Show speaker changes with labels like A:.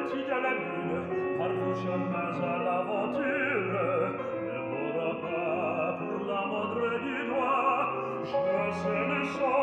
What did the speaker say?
A: convertis à la lune, partout jamais à l'aventure, ne m'aura pas pour la moindre du doigt, je sais le sang.